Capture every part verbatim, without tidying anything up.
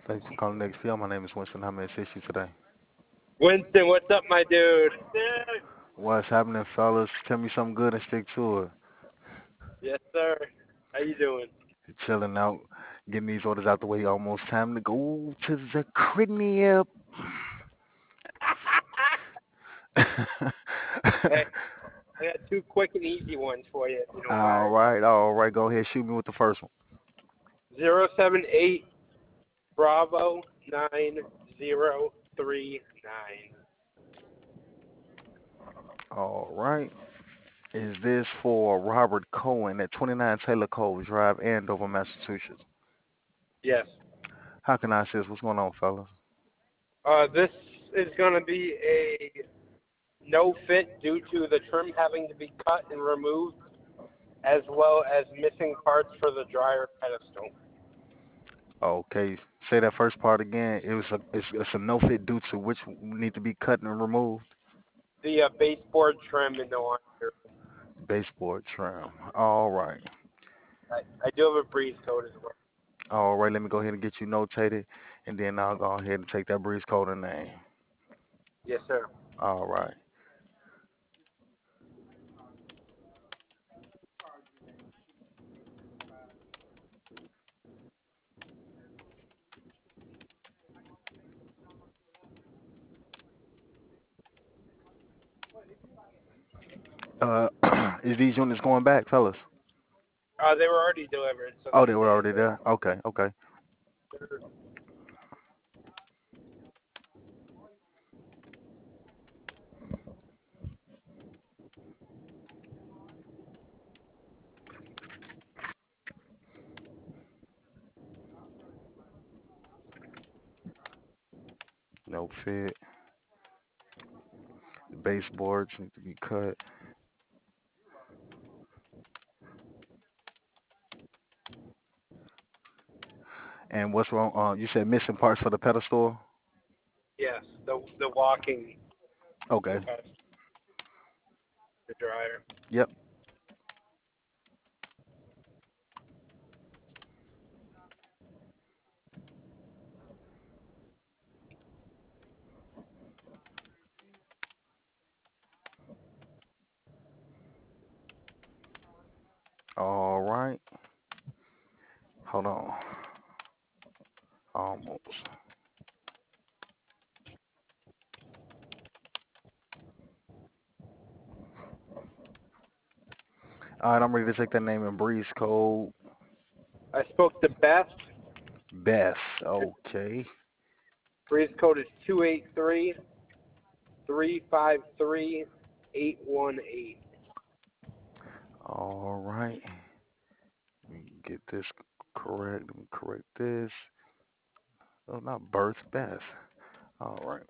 Thanks for calling X P L. My name is Winston. How may I assist you today? Winston, what's up, my dude? What's happening, fellas? Tell me something good and stick to it. Yes, sir. How you doing? Chilling out, getting these orders out the way. Almost time to go to the crib. Hey, I got two quick and easy ones for you, if you don't All mind. right, all right. Go ahead, shoot me with the first one. Zero seven eight Bravo nine zero three nine. All right. Is this for Robert Cohen at twenty-nine Taylor Cove Drive, Andover, Massachusetts? Yes. How can I assist? What's going on, fellas? Uh, this is gonna be a no fit due to the trim having to be cut and removed, as well as missing parts for the dryer pedestal. Okay, say that first part again. It was a it's, it's a no fit due to which need to be cut and removed. The uh, baseboard trim and no longer. Baseboard trim. All right. I, I do have a breeze code as well. All right, let me go ahead and get you notated, and then I'll go ahead and take that breeze coder name. Yes, sir. All right. Uh, is these units going back, fellas? Uh, they were already delivered, so Oh, they're they were staying already there. there. Okay, okay. They're- No fit. The baseboards need to be cut. And what's wrong? Uh, you said missing parts for the pedestal. yes, the the walking Okay. past the dryer. Yep. All right. Hold on. Almost. All right, I'm ready to take that name and breeze code. I spoke to Beth. Beth. Okay. Breeze code is two eight three three five three eight one eight. All right. Let me get this correct. Let me correct this. Oh, not birth, Beth. All right.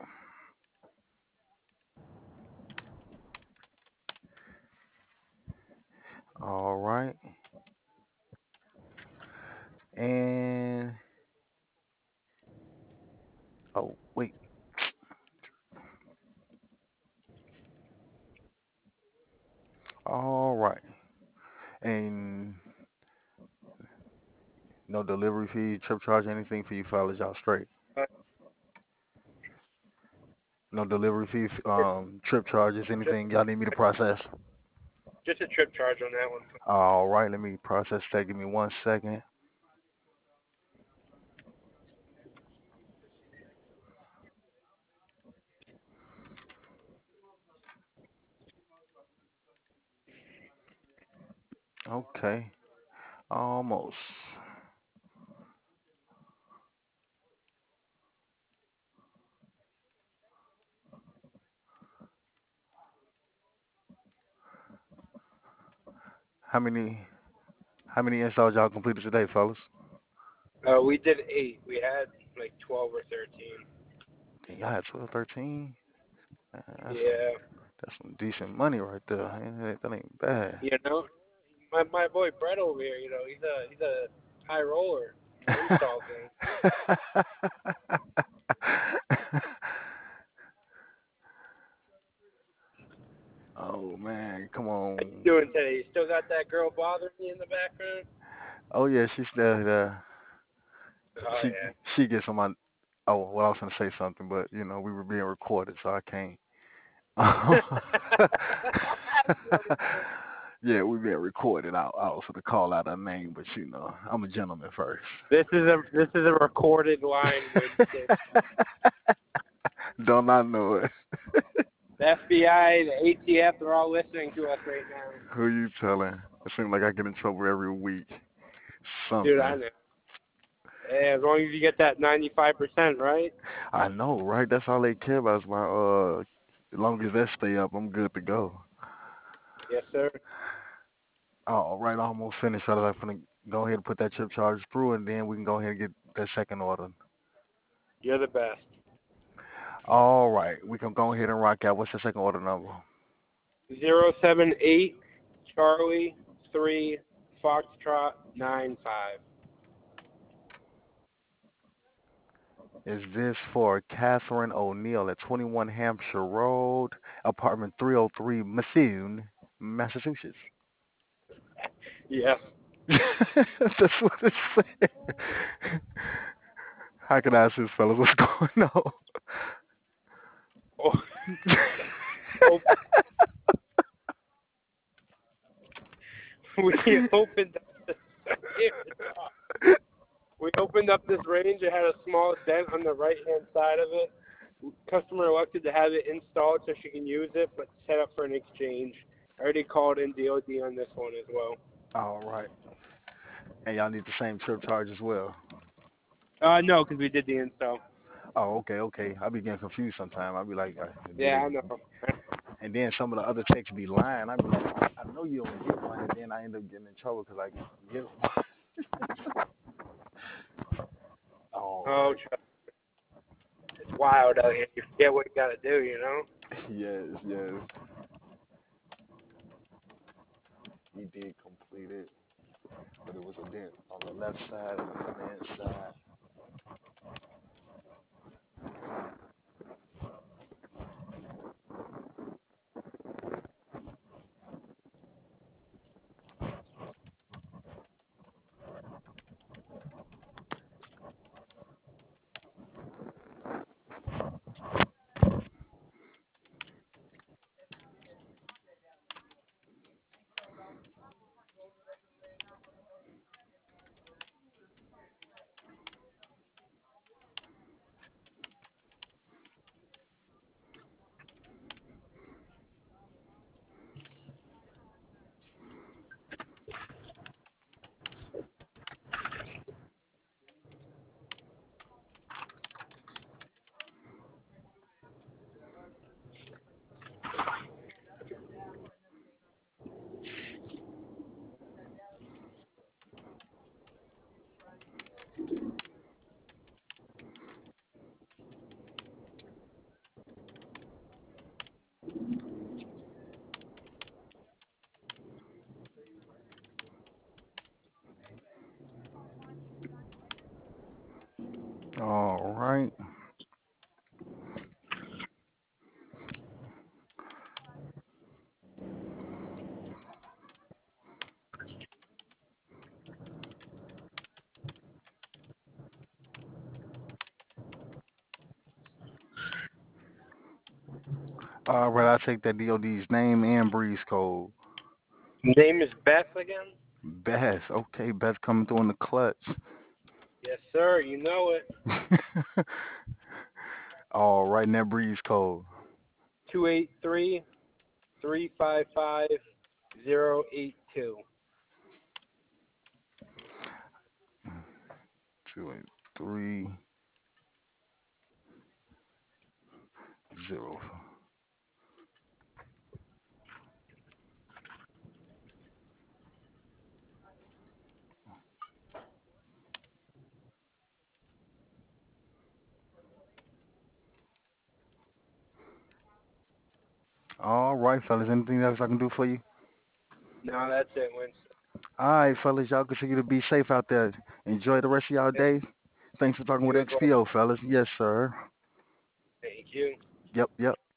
All right. And oh wait. All right. And no delivery fee, trip charge, anything for you fellas, y'all straight. Uh, No delivery fee, just, um, trip charges, just anything y'all need me to process. just a trip charge on that one. All right, let me process that. Give me one second. Okay, almost. How many how many installs y'all completed today, fellas? Uh, we did eight. We had like twelve or thirteen. Dang, y'all had twelve, thirteen. Man, that's some Yeah, that's some decent money right there. Ain't- That ain't bad. you know, my my boy Brett over here. You know, he's a he's a high roller in the install game. Oh man, come How you on. doing today? You still got that girl bothering you in the background? Oh yeah, she's still there. Oh She yeah. she gets on my. Oh, well, I was gonna say something, but you know we were being recorded, so I can't. Yeah, we being recorded. I, I was gonna call out her name, but you know I'm a gentleman first. This is a this is a recorded line, Winston. Don't I know it? The F B I, the A T F, they're all listening to us right now. Who you telling? It seems like I get in trouble every week. Dude, I Something. know. Yeah, as long as you get that ninety-five percent, right? I know, right? That's all they care about is my uh. As long as that stay up, I'm good to go. Yes, sir. All right, almost finished. So I'm gonna go ahead and put that chip charge through, and then we can go ahead and get that second order. You're the best. All right, we can go ahead and rock out. What's the second order number? Zero seven eight Charlie three Foxtrot nine five. Is this for Catherine O'Neill at twenty-one Hampshire Road, apartment three oh three, Methuen, Massachusetts? Yes. That's what it said. How can I assist, fellas? What's going on? Oh, oh, we opened up this, we opened up this range. It had a small dent on the right hand side of it. Customer elected to have it installed so she can use it, but set up for an exchange. I already called in D O D on this one as well. All right. And y'all need the same trip charge as well. Uh, no, because we did the install. Oh, okay, okay. I be getting confused sometimes. I be like, uh, do Yeah, they? I know. And then some of the other texts be lying. I be like, I know you don't get one, and then I end up getting in trouble because I get one. All Oh, right. it's wild out here. You forget what you got to do, you know? Yes, yes. He did complete it, but it was a dent on the left side and the front hand side. All right. All right. I'll take that D O D's name and breeze code. Name is Beth again? Beth. Okay, Beth coming through in the clutch. Yes, sir. You know it. All right, and that breeze code. Two eight three three five five zero eight two. Two eight three zero. All right, fellas. Anything else I can do for you? No, that's it, Winston. All right, fellas. Y'all continue to be safe out there. Enjoy the rest of y'all Yep. day. Thanks for talking with You as well. X P O, fellas. Yes, sir. Thank you. Yep, yep.